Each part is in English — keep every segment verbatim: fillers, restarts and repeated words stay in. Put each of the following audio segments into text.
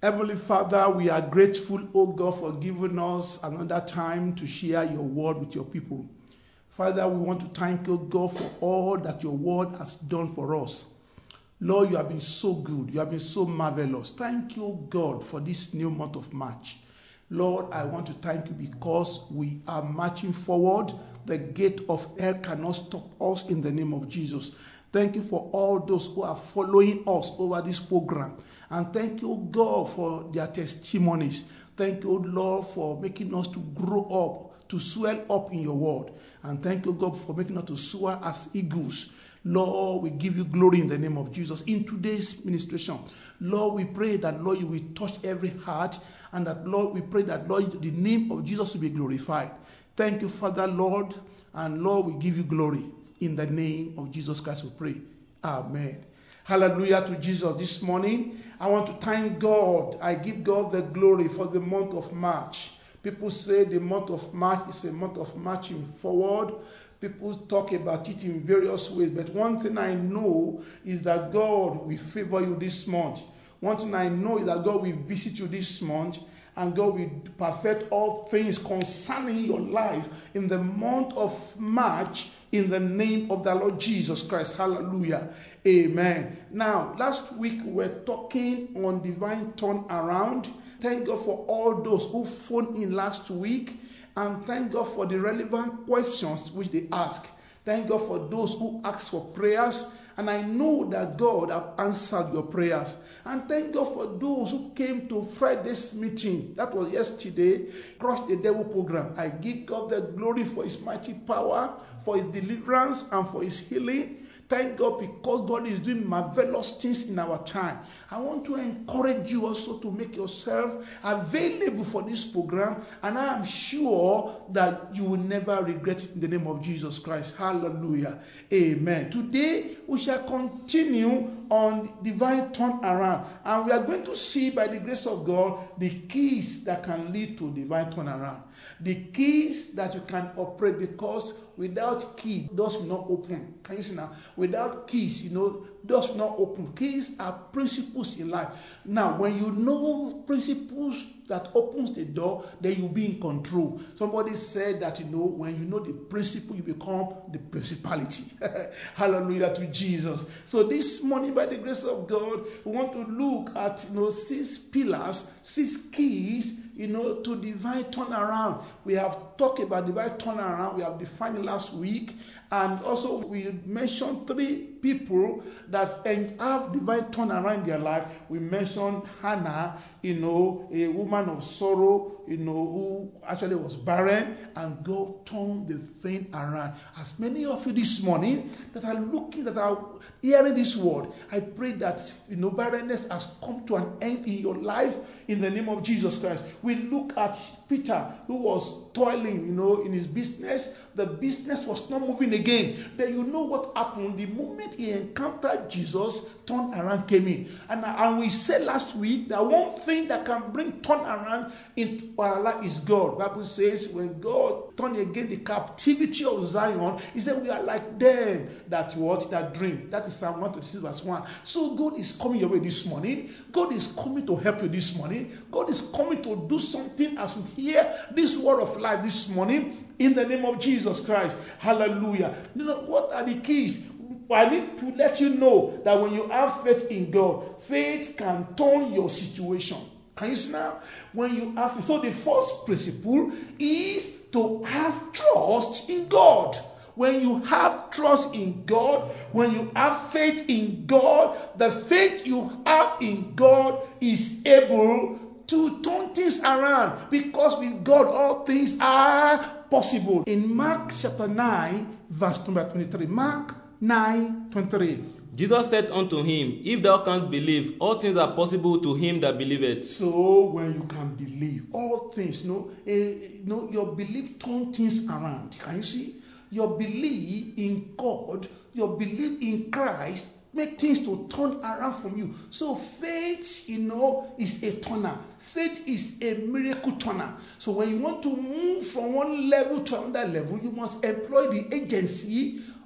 Heavenly Father, we are grateful, O God, for giving us another time to share your word with your people. Father, we want to thank you, God, for all that your word has done for us. Lord, you have been so good. You have been so marvelous. Thank you, God, for this new month of March. Lord, I want to thank you because we are marching forward. The gate of hell cannot stop us in the name of Jesus. Thank you for all those who are following us over this program. And thank you, God, for their testimonies. Thank you, Lord, for making us to grow up, to swell up in your word. And thank you, God, for making us to soar as eagles. Lord, we give you glory in the name of Jesus. In today's ministration, Lord, we pray that, Lord, you will touch every heart. And that, Lord, we pray that, Lord, the name of Jesus will be glorified. Thank you, Father, Lord. And, Lord, we give you glory. In the name of Jesus Christ we pray. Amen. Hallelujah to Jesus. This morning, I want to thank God. I give God the glory for the month of March. People say the month of March is a month of marching forward. People talk about it in various ways. But one thing I know is that God will favor you this month. One thing I know is that God will visit you this month. And God will perfect all things concerning your life in the month of March in the name of the Lord Jesus Christ. Hallelujah. Amen. Now, last week we were talking on divine turnaround. Thank God for all those who phoned in last week. And thank God for the relevant questions which they asked. Thank God for those who asked for prayers. And I know that God has answered your prayers. And thank God for those who came to Friday's meeting. That was yesterday. Crush the Devil program. I give God the glory for his mighty power, for his deliverance, and for his healing. Thank God because God is doing marvelous things in our time. I want to encourage you also to make yourself available for this program. And I am sure that you will never regret it in the name of Jesus Christ. Hallelujah. Amen. Today we shall continue on divine turnaround. And we are going to see by the grace of God the keys that can lead to divine turnaround. The keys that you can operate, because without key, doors will not open. Can you see now? Without keys, you know, doors will not open. Keys are principles in life. Now, when you know principles that opens the door, then you'll be in control. Somebody said that, you know, when you know the principle, you become the principality. Hallelujah to Jesus. So this morning, by the grace of God, we want to look at, you know, six pillars, six keys, you know, to divine turnaround. We have talked about divine turnaround. We have defined it last week. And also we mentioned three people that have divine turnaround in their life. We mentioned Hannah, you know, a woman of sorrow, you know, who actually was barren, and God turned the thing around. As many of you this morning that are looking, that are hearing this word, I pray that, you know, barrenness has come to an end in your life in the name of Jesus Christ. We look at Peter, who was toiling, you know, in his business. The business was not moving again. But you know what happened? The moment he encountered Jesus, turn around came in. And, and we said last week that one thing that can bring turn around into our life is God. The Bible says when God turned again the captivity of Zion, he said we are like them that what? That dream. That is Psalm one twenty-six verse one. So God is coming your way this morning. God is coming to help you this morning. God is coming to do something as we hear this word of life this morning. In the name of Jesus Christ. Hallelujah. You know, what are the keys? I need to let you know that when you have faith in God, faith can turn your situation. Can you see now? When you have faith. So the first principle is to have trust in God. When you have trust in God, when you have faith in God, the faith you have in God is able to turn things around, because with God all things are possible. In Mark chapter nine, verse number twenty-three. Mark nine, twenty-three. Jesus said unto him, If thou canst believe, all things are possible to him that believeth. So when you can believe, all things, you know, uh, you know, your belief turn things around. Can you see? Your belief in God, your belief in Christ, make things to turn around from you. So faith, you know, is a turner. Faith is a miracle turner. So when you want to move from one level to another level, you must employ the agency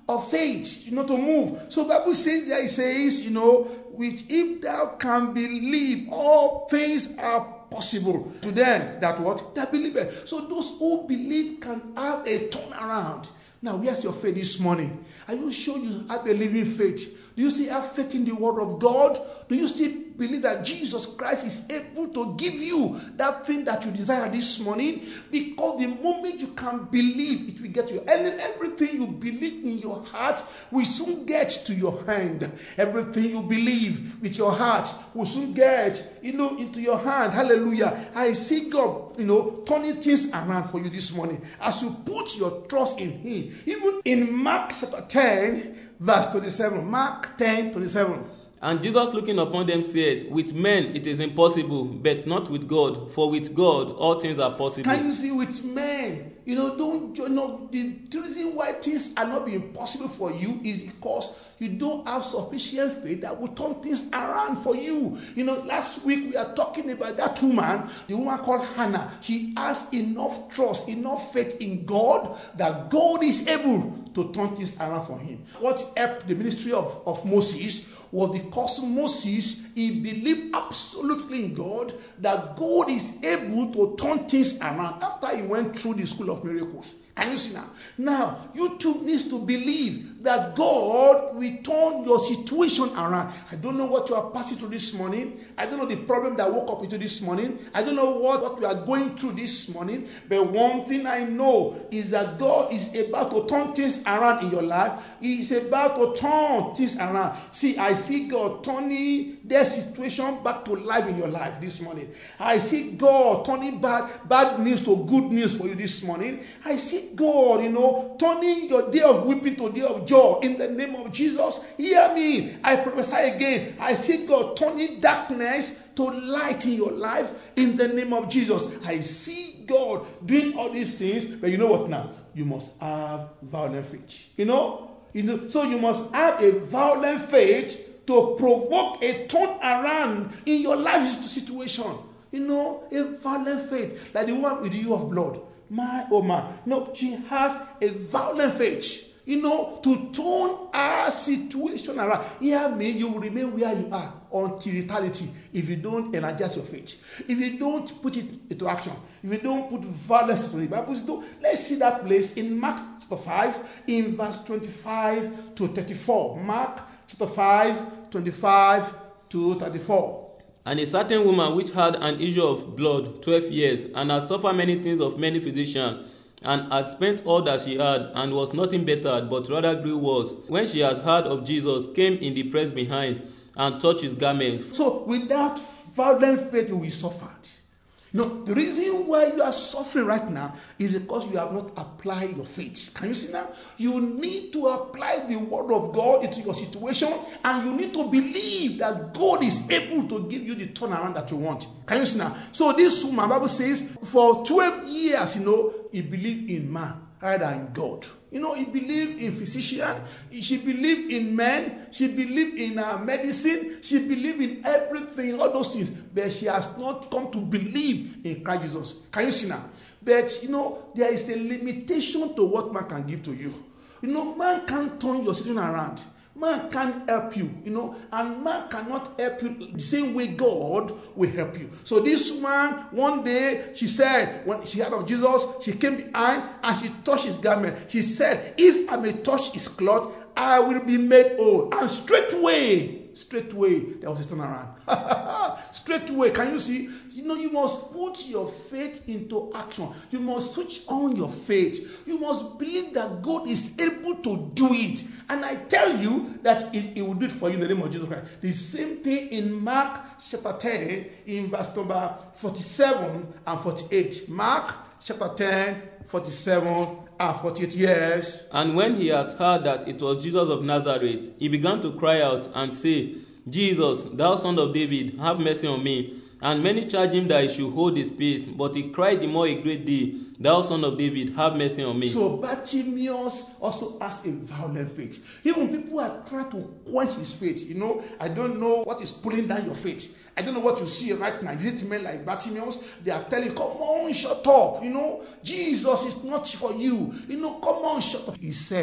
of faith, you know, to move. So Bible says there, it says, you know, which if thou can believe, all things are possible to them that what? That believe it. So those who believe can have a turnaround. Now, where's your faith this morning? Are you sure you have a living faith? Do you still have faith in the word of God? Do you still believe that Jesus Christ is able to give you that thing that you desire this morning? Because the moment you can believe, it will get to you. Everything you believe in your heart will soon get to your hand. Everything you believe with your heart will soon get, you know, into your hand. Hallelujah. I see God, you know, turning things around for you this morning as you put your trust in Him. Even in Mark chapter ten, verse twenty-seven. Mark ten, twenty-seven. And Jesus looking upon them said, with men it is impossible, but not with God. For with God all things are possible. Can you see, with men, you know, don't you know the reason why things are not being possible for you is because you don't have sufficient faith that will turn things around for you. You know, last week we are talking about that woman, the woman called Hannah. She has enough trust, enough faith in God that God is able to turn things around for him. What helped the ministry of, of Moses was because Moses, he believed absolutely in God, that God is able to turn things around after he went through the school of miracles. Can you see now? Now, you too need to believe that God will turn your situation around. I don't know what you are passing through this morning. I don't know the problem that woke up into this morning. I don't know what, what you are going through this morning. But one thing I know is that God is about to turn things around in your life. He is about to turn things around. See, I see God turning their situation back to life in your life this morning. I see God turning bad, bad news to good news for you this morning. I see God, you know, turning your day of weeping to a day of joy in the name of Jesus. Hear me. I prophesy again. I see God turning darkness to light in your life in the name of Jesus. I see God doing all these things. But you know what now? You must have violent faith. You know? You know, so you must have a violent faith to provoke a turnaround in your life situation. You know, a violent faith, like the one with the issue of blood. My, oh my. No, she has a violent faith, you know, to turn our situation around. Hear me, you will remain where you are until eternity if you don't energize your faith. If you don't put it into action. If you don't put violence into the Bible. So let's see that place in Mark chapter five, in verse twenty-five to thirty-four. Mark chapter five, twenty-five to thirty-four. And a certain woman which had an issue of blood twelve years, and had suffered many things of many physicians, and had spent all that she had, and was nothing bettered, but rather grew worse, when she had heard of Jesus, came in the press behind, and touched his garment. So without violent faith, you will suffer. You know, the reason why you are suffering right now is because you have not applied your faith. Can you see now? You need to apply the word of God into your situation, and you need to believe that God is able to give you the turnaround that you want. Can you see now? So this woman, Bible says, for twelve years, you know, he believed in man rather than God. You know, he believed in physician. She believed in men. She believed in uh, medicine. She believed in everything, all those things. But she has not come to believe in Christ Jesus. Can you see now? But, you know, there is a limitation to what man can give to you. You know, man can't turn your situation around. Man can't help you, you know, and man cannot help you the same way God will help you. So this woman, one day, she said, when she heard of Jesus, she came behind and she touched his garment. She said, if I may touch his cloth, I will be made whole. And straightway, straightway, there was a turnaround. Straightway, can you see? You know, you must put your faith into action. You must switch on your faith. You must believe that God is able to do it. And I tell you that it, it will do it for you in the name of Jesus Christ. The same thing in Mark chapter ten, in verse number forty-seven and forty-eight. Mark chapter ten, forty-seven and forty-eight. Yes. And when he had heard that it was Jesus of Nazareth, he began to cry out and say, Jesus, thou son of David, have mercy on me. And many charged him that he should hold his peace. But he cried the more a great deal, thou son of David, have mercy on me. So Bartimaeus also has a violent faith. Even people are trying to quench his faith. You know, I don't know what is pulling down your faith. I don't know what you see right now. Is it men like Bartimaeus? They are telling, come on, shut up. You know, Jesus is not for you. You know, come on, shut up. He said,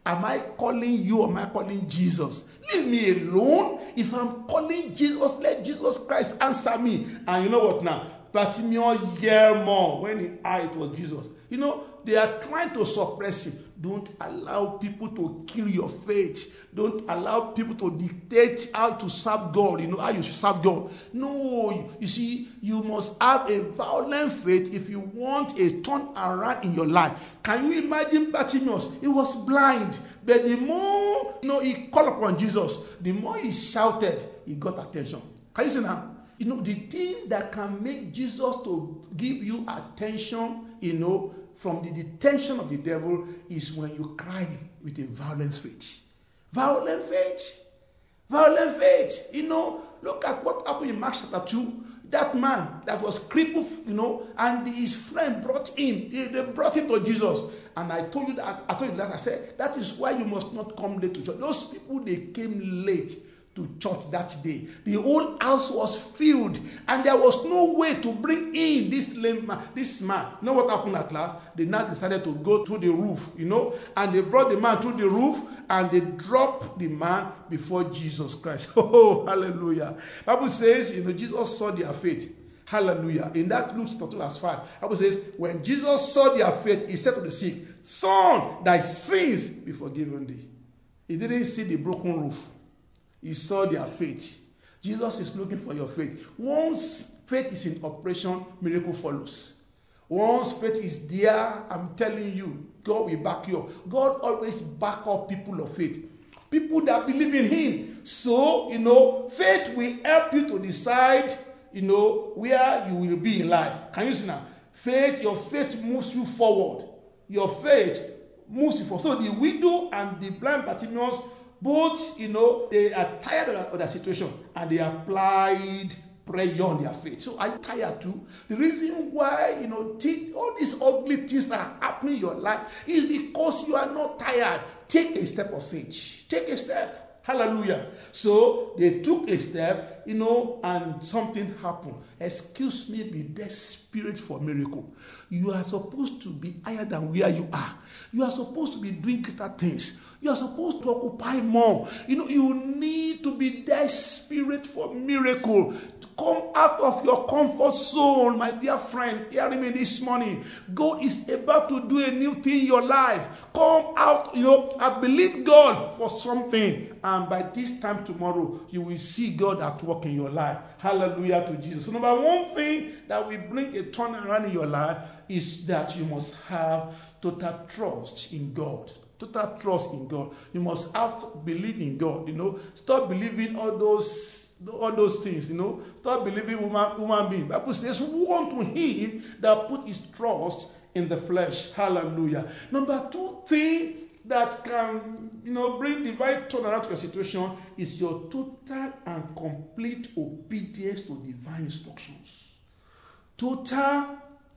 Am I calling you or am I calling Jesus? Leave me alone. If I'm calling Jesus, let Jesus Christ answer me. And you know what now? Bartimaeus year more when he heard it was Jesus. You know, they are trying to suppress him. Don't allow people to kill your faith. Don't allow people to dictate how to serve God, you know, how you should serve God. No, you see, you must have a violent faith if you want a turn around in your life. Can you imagine Bartimaeus? He was blind, but the more, you know, he called upon Jesus, the more he shouted, he got attention. Can you see now? You know, the thing that can make Jesus to give you attention, you know, from the detention of the devil is when you cry with a violent faith. Violent faith. Violent faith. You know, look at what happened in Mark chapter two. That man that was crippled, you know, and his friend brought him. They, they brought him to Jesus. And I told you that, I told you that, I said, that is why you must not come late to church. Those people, they came late to church that day. The whole house was filled, and there was no way to bring in this lame man. This man, you know what happened at last? They now decided to go through the roof, you know, and they brought the man through the roof, and they dropped the man before Jesus Christ. Oh, hallelujah! Bible says, you know, Jesus saw their faith. Hallelujah! In that Luke chapter two verse five, Bible says, when Jesus saw their faith, he said to the sick, "Son, thy sins be forgiven thee." He didn't see the broken roof. He saw their faith. Jesus is looking for your faith. Once faith is in operation, miracle follows. Once faith is there, I'm telling you, God will back you up. God always back up people of faith. People that believe in him. So, you know, faith will help you to decide, you know, where you will be in life. Can you see now? Faith, your faith moves you forward. Your faith moves you forward. So the widow and the blind Bartimaeus, both, you know, they are tired of their situation and they applied pressure on their faith. So I'm tired too. The reason why, you know, th- all these ugly things are happening in your life is because you are not tired. Take a step of faith. Take a step. Hallelujah. So they took a step, you know, and something happened. Excuse me, be desperate for miracle. You are supposed to be higher than where you are. You are supposed to be doing greater things. You are supposed to occupy more. You know, you need to be desperate for miracle. Come out of your comfort zone, my dear friend. Hearing me this morning. God is about to do a new thing in your life. Come out, you know, I believe God for something. And by this time tomorrow, you will see God at work in your life. Hallelujah to Jesus. So number one thing that will bring a turnaround in your life is that you must have total trust in God. Total trust in God. You must have to believe in God. You know, stop believing all those all those things. You know, stop believing human human being. The Bible says, "Woe unto him that put his trust in the flesh." Hallelujah. Number two thing that can, you know, bring divine turnaround to your situation is your total and complete obedience to divine instructions. Total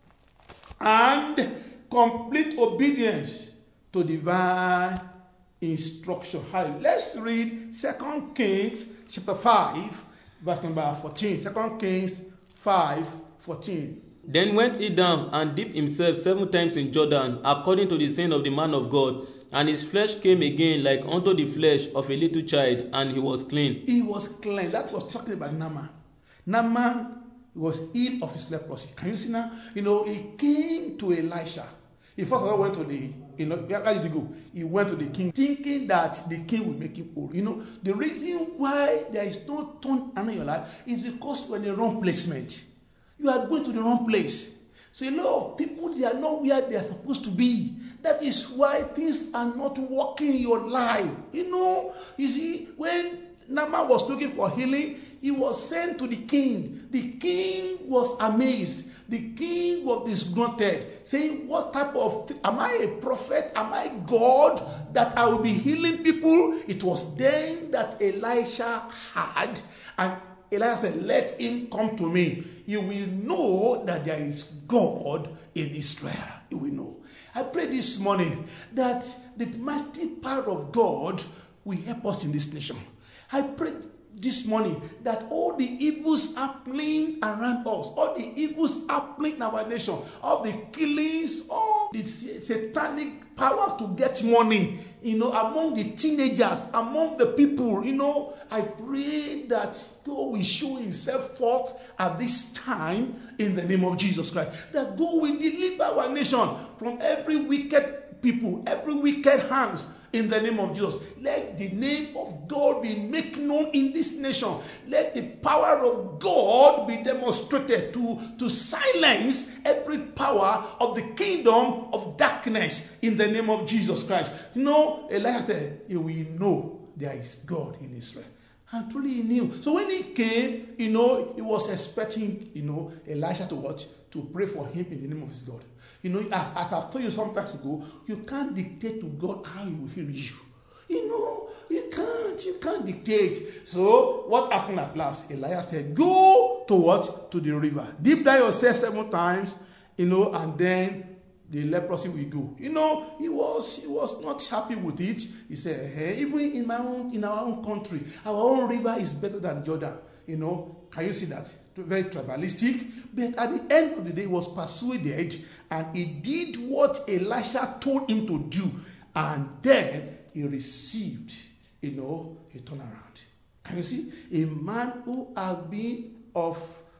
and complete obedience to divine instruction. Let's read Second Kings chapter five, verse number fourteen. Second Kings five, fourteen. Then went he down and dipped himself seven times in Jordan, according to the saying of the man of God. And his flesh came again like unto the flesh of a little child, and he was clean. He was clean. That was talking about Naaman. Naaman was ill of his leprosy. Can you see now? You know, he came to Elisha. He first of all went to the, you know, where did he go? He went to the king, thinking that the king will make him old. You know, the reason why there is no turn around in your life is because you are in the wrong placement. You are going to the wrong place. So a lot of people, they are not where they are supposed to be. That is why things are not working in your life. You know, you see, when Naaman was looking for healing, he was sent to the king. The king was amazed. The king was disgruntled, saying, what type of, th- am I a prophet? Am I God that I will be healing people? It was then that Elisha had, and Elisha said, let him come to me. You will know that there is God in Israel. You will know. I pray this morning that the mighty power of God will help us in this nation. I pray this morning that all the evils happening around us, all the evils happening in our nation, all the killings, all the satanic powers to get money you know, among the teenagers, among the people, you know, I pray that God will show himself forth at this time in the name of Jesus Christ. That God will deliver our nation from every wicked people, every wicked hands in the name of Jesus. Let the name of God be made known in this nation. Let the power of God be demonstrated to, to silence every power of the kingdom of darkness in the name of Jesus Christ. You know, Elijah said, you will know there is God in Israel. And truly he knew. So when he came, you know, he was expecting, you know, Elisha to what? To pray for him in the name of his God. You know, as, as I've told you sometimes ago, you can't dictate to God how he will heal you. You know, you can't, you can't dictate. So what happened at last? Elijah said, go to what? To the river. Dip down yourself seven times, you know, and then the leprosy will go. You know, he was he was not happy with it. He said, hey, even in my own in our own country, our own river is better than Jordan. You know, can you see that? Very tribalistic. But at the end of the day, he was persuaded and he did what Elisha told him to do. And then he received, you know, a turnaround. Can you see? A man who has been of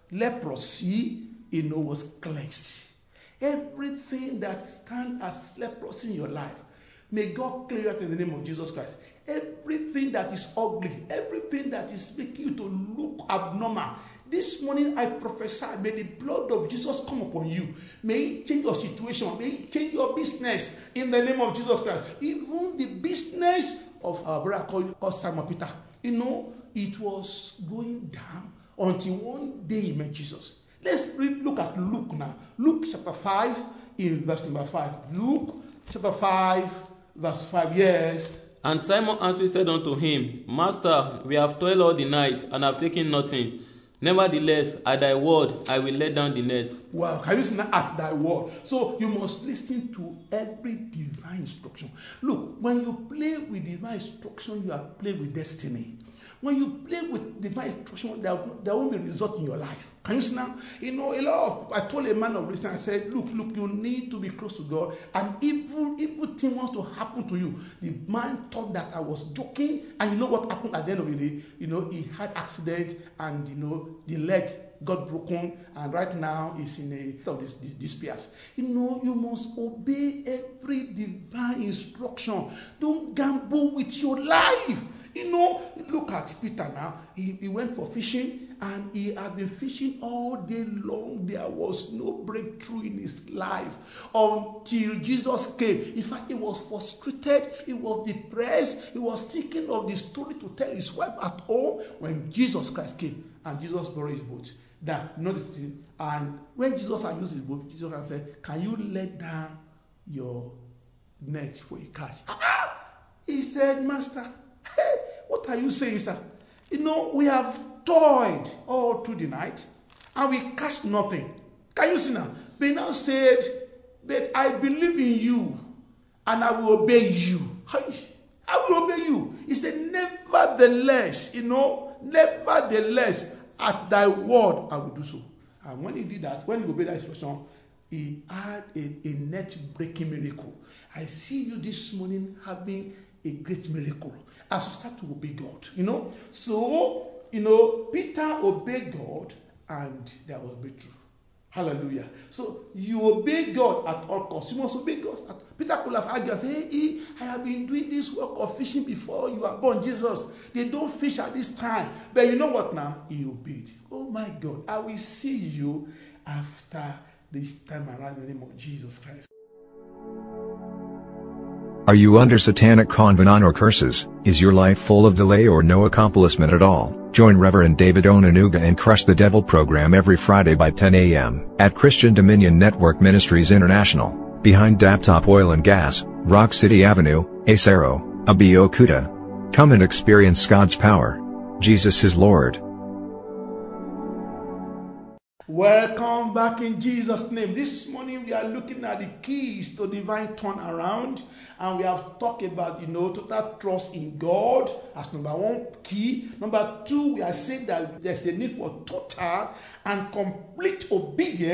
leprosy, you know, was cleansed. Everything that stands as leprosy in your life, may God clear it in the name of Jesus Christ. Everything that is ugly, everything that is making you to look abnormal, this morning I prophesy, may the blood of Jesus come upon you. May it change your situation. May it change your business in the name of Jesus Christ. Even the business of our brother called, called Simon Peter. You know, it was going down until one day he met Jesus. Let's read, look at Luke now. Luke chapter five in verse number five. Luke chapter five, verse five. Yes. And Simon answered said unto him, Master, we have toiled all the night and have taken nothing. Nevertheless, at thy word, I will let down the net. Wow, can you see that? At thy word? So you must listen to every divine instruction. Look, when you play with divine instruction, you are playing with destiny. When you play with divine instruction, there, there won't be result in your life. Can you see now? You know, a lot of, I told a man of reason, I said, look, look, you need to be close to God. And evil, evil thing wants to happen to you. The man thought that I was joking. And you know what happened at the end of the day? You know, he had accident and, you know, the leg got broken. And right now he's in a state of this, this, despair. You know, you must obey every divine instruction. Don't gamble with your life. You know, look at Peter now. He, he went for fishing and he had been fishing all day long. There was no breakthrough in his life until Jesus came. In fact, he was frustrated. He was depressed. He was thinking of the story to tell his wife at home when Jesus Christ came and Jesus borrowed his boat. Now, notice the thing. And when Jesus had used his boat, Jesus had said, can you let down your net for a catch? Ah! He said, Master, hey, what are you saying, sir? You know, we have toiled all through the night and we catch nothing. Can you see now? But now said that I believe in you and I will obey you. I will obey you. He said, nevertheless, you know, nevertheless, at thy word I will do so. And when he did that, when he obeyed that instruction, he had a, a net-breaking miracle. I see you this morning having a great miracle as you start to obey God, you know. So, you know, Peter obeyed God and there was breakthrough. Hallelujah. So you obey God at all costs. You must obey God. Peter could have argued and say, hey, I have been doing this work of fishing before you are born, Jesus. They don't fish at this time. But you know what now? He obeyed. Oh my God, I will see you after this time around in the name of Jesus Christ. Are you under satanic covenant or curses? Is your life full of delay or no accomplishment at all? Join Reverend David Onanuga and Crush the Devil program every Friday by ten a m at Christian Dominion Network Ministries International, behind Daptop Oil and Gas, Rock City Avenue, Acero, Abeokuta. Come and experience God's power. Jesus is Lord. Welcome back in Jesus' name. This morning we are looking at the keys to divine turnaround. And we have talked about, you know, total trust in God as number one key. Number two, we are saying that there's a need for total and complete obedience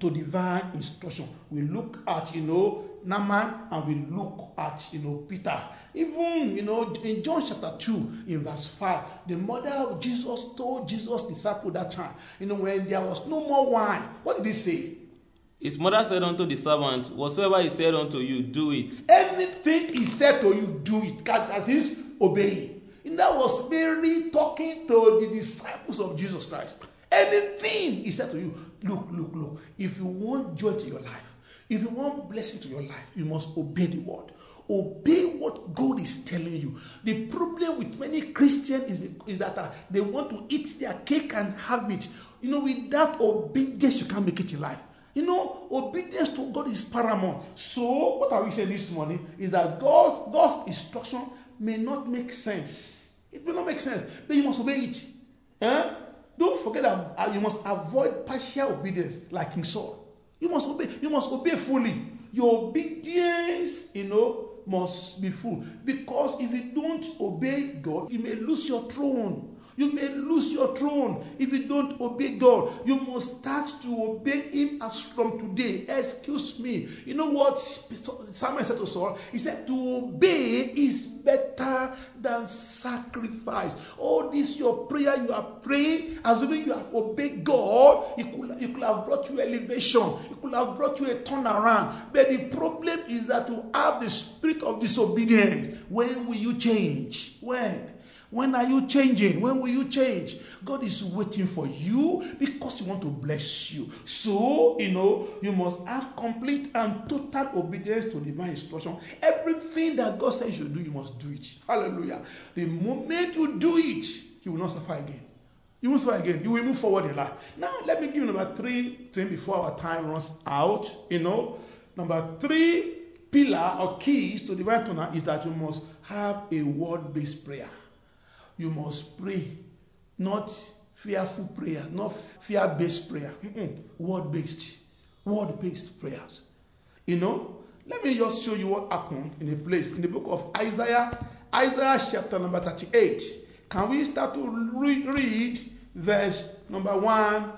to divine instruction. We look at, you know, Naaman, and we look at, you know, Peter. Even, you know, in John chapter two, in verse five, the mother of Jesus told Jesus' disciple that time, you know, when there was no more wine, what did he say? His mother said unto the servant, whatsoever he said unto you, do it. Anything he said to you, do it. That is obeying. And that was Mary talking to the disciples of Jesus Christ. Anything he said to you, look, look, look. If you want joy to your life, if you want blessing to your life, you must obey the word. Obey what God is telling you. The problem with many Christians is, is that uh, they want to eat their cake and have it. You know, without obedience, you can't make it in life. You know, obedience to God is paramount. So, what are we saying this morning is that God's, God's instruction may not make sense. It may not make sense, but you must obey it. Eh? Don't forget that uh, you must avoid partial obedience like King Saul. You must obey. You must obey fully. Your obedience, you know, must be full. Because if you don't obey God, you may lose your throne. You may lose your throne if you don't obey God. You must start to obey him as from today. Excuse me. You know what Samuel said to Saul? He said to obey is better than sacrifice. All this your prayer you are praying, assuming you have obeyed God, it could, it could have brought you elevation. It could have brought you a turnaround. But the problem is that you have the spirit of disobedience. When will you change? When? When are you changing? When will you change? God is waiting for you because he wants to bless you. So, you know, you must have complete and total obedience to divine instruction. Everything that God says you should do, you must do it. Hallelujah. The moment you do it, you will not suffer again. You will suffer again. You will move forward in life. Now, let me give you number three thing before our time runs out. You know, number three pillar or keys to divine turnaround is that you must have a word-based prayer. You must pray, not fearful prayer, not fear-based prayer. Mm-mm. Word-based, word-based prayers. You know, let me just show you what happened in a place in the book of Isaiah, Isaiah chapter number thirty-eight. Can we start to read, read verse number one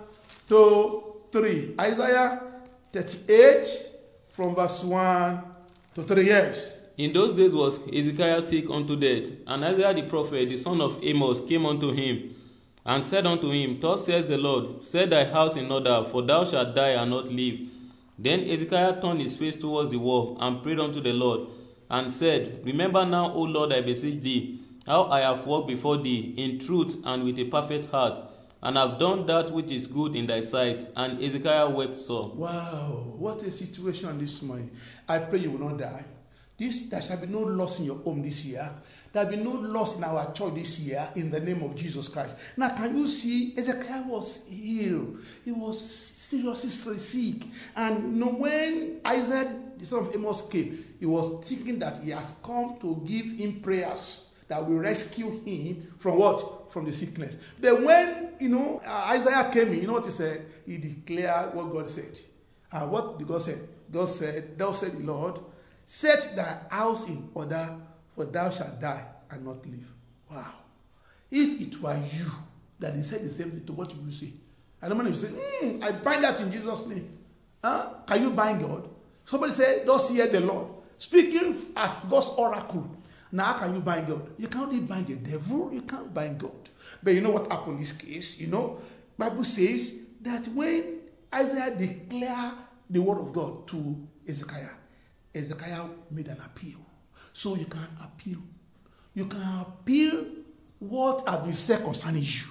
to three? Isaiah thirty-eight from verse one to three. Yes. In those days was Hezekiah sick unto death, and Isaiah the prophet, the son of Amos, came unto him, and said unto him, Thus says the Lord, set thy house in order, for thou shalt die and not live. Then Hezekiah turned his face towards the wall, and prayed unto the Lord, and said, Remember now, O Lord, I beseech thee, how I have walked before thee in truth and with a perfect heart, and have done that which is good in thy sight. And Hezekiah wept sore. Wow, what a situation this morning. I pray you will not die. This, there shall be no loss in your home this year. There will be no loss in our church this year in the name of Jesus Christ. Now, can you see, Hezekiah was ill. He was seriously sick. And you know, when Isaiah, the son of Amos, came, he was thinking that he has come to give him prayers that will rescue him from what? From the sickness. But when, you know, uh, Isaiah came in, you know what he said? He declared what God said. And what did God say? God said, Thou said the Lord, set thy house in order, for thou shalt die and not live. Wow. If it were you that they said the same thing, to what would you say? I don't know if you say, hmm, I bind that in Jesus' name. Huh? Can you bind God? Somebody said, Thus hear the Lord. Speaking as God's oracle. Now, how can you bind God? You can't only bind the devil, you can't bind God. But you know what happened in this case? You know, Bible says that when Isaiah declared the word of God to Hezekiah, Hezekiah made an appeal. So you can appeal. You can appeal what has been said concerning you.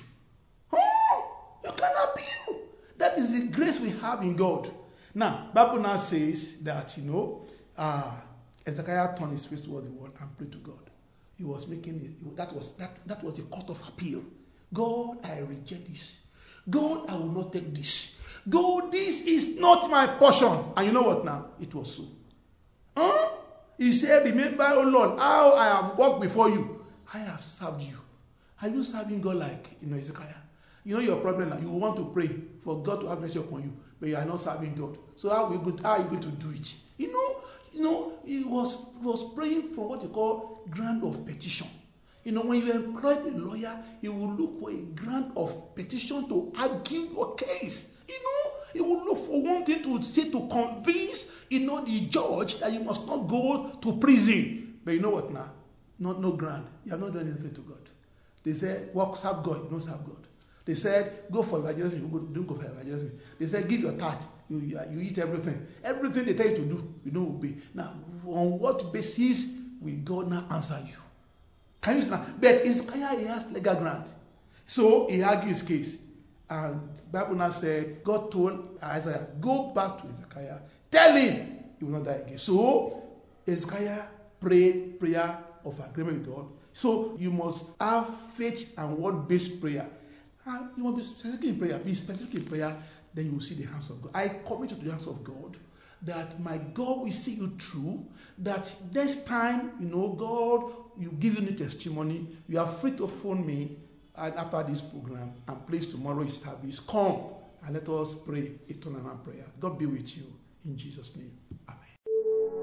Oh, you can appeal. That is the grace we have in God. Now, Bible now says that, you know, uh, Hezekiah turned his face towards the wall and prayed to God. He was making it, that was that, that was the court of appeal. God, I reject this. God, I will not take this. God, this is not my portion. And you know what now? It was so. Huh? He said, Remember, O Lord, how I have walked before you. I have served you. Are you serving God like, you know, Hezekiah? You know your problem now. You want to pray for God to have mercy upon you, but you are not serving God. So how are you going to, how are you going to do it? You know, you know, he was, he was praying for what you call grant of petition. You know, when you employ a lawyer, he will look for a grant of petition to argue your case. You know, he will look for one thing to say to convince, you know, the judge that you must not go to prison. But you know what now? Not no grant. You have not done anything to God. They said, work, serve God. You don't serve God. They said, go for evangelism. You don't go for evangelism. They said, give your tithe. You, you, you eat everything. Everything they tell you to do, you don't obey. Now, on what basis will God now answer you? Can you see now? But Hezekiah, he has legal ground. So he argued his case. And the Bible now said, God told Isaiah, go back to Hezekiah. Tell him he will not die again. So Hezekiah prayed prayer of agreement with God. So you must have faith and word-based prayer. And you must be specific in prayer. Be specific in prayer, then you will see the hands of God. I commit to the hands of God that my God will see you through. That next time, you know, God, you give you new testimony. You are free to phone me and after this program, and please tomorrow is service. Come and let us pray a turnaround prayer. God be with you in Jesus' name. Amen.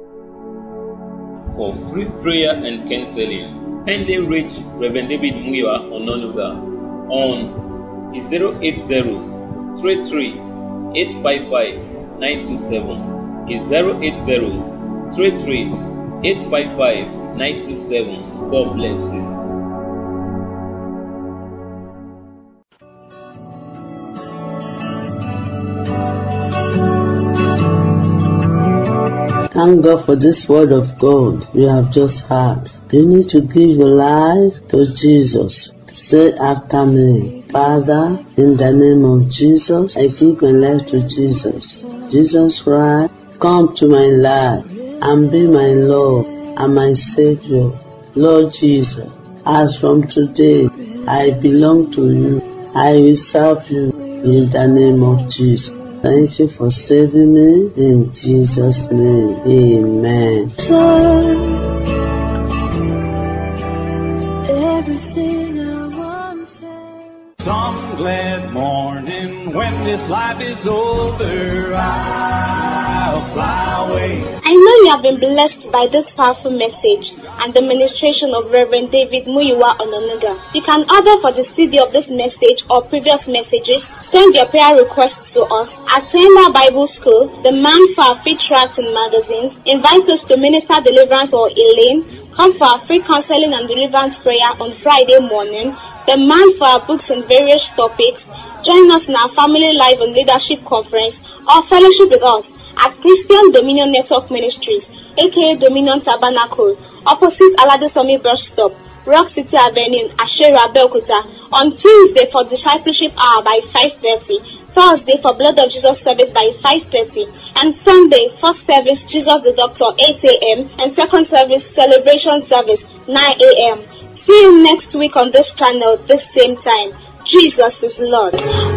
For free prayer and counseling, kindly reach Reverend David Muyiwa Ononuga on zero eight zero, three three, eight five five, nine two seven. Is zero eight zero, three three, eight five five, nine two seven. God bless you. Thank God for this word of God you have just heard. You need to give your life to Jesus. Say after me, Father, in the name of Jesus, I give my life to Jesus. Jesus Christ, come to my life and be my Lord and my Savior. Lord Jesus, as from today, I belong to you. I will serve you in the name of Jesus. Thank you for saving me in Jesus' name. Amen. Everything I want to say. Some glad morning when this life is over, I'll fly away. I know you have been blessed by this powerful message and the ministration of Reverend David Muyiwa Ononuga. You can order for the C D of this message or previous messages. Send your prayer requests to us at Tema Bible School, the Man for Our Faith Tracts and Magazines. Invite us to Minister Deliverance or Elaine. Come for our free counseling and deliverance prayer on Friday morning. The Man for Our Books on various topics. Join us in our Family Life and Leadership Conference or fellowship with us at Christian Dominion Network Ministries, aka Dominion Tabernacle, opposite Aladesomi Bus Stop, Rock City Avenue, Ashera, Belkuta, on Tuesday for Discipleship Hour by five thirty, Thursday for Blood of Jesus service by five thirty, and Sunday, first service Jesus the Doctor eight a.m. and second service Celebration service nine a.m. See you next week on this channel, this same time. Jesus is Lord.